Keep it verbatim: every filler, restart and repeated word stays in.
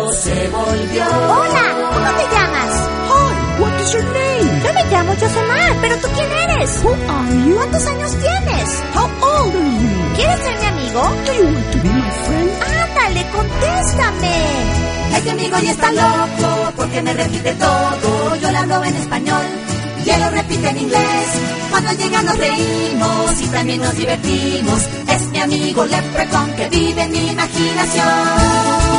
loco se volvió. Hola, ¿cómo te llamas? Hi, what is your name? Yo me llamo Josemar, ¿pero tú quién eres? Who are you? ¿Cuántos años tienes? How old are you? ¿Quieres ser mi amigo? Do you want to be my friend? Ándale, contéstame. Este amigo ya está loco porque me repite todo. Yo le hablo en español y él lo repite en inglés. Cuando llega nos reímos y también nos divertimos. Es mi amigo Leprechaun que vive en mi imaginación.